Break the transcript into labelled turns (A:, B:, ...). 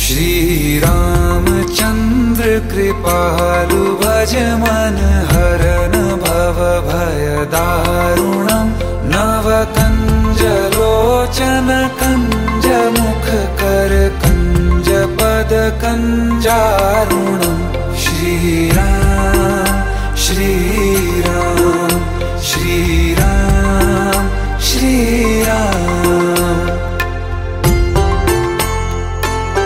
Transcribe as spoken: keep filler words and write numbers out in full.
A: श्रीरामचन्द्र कृपालु भज मन हरन भव भय दारुणम् नव कंज लोचन कंज मुख कर कंज पद कंजारुणम् श्रीराम श्रीराम।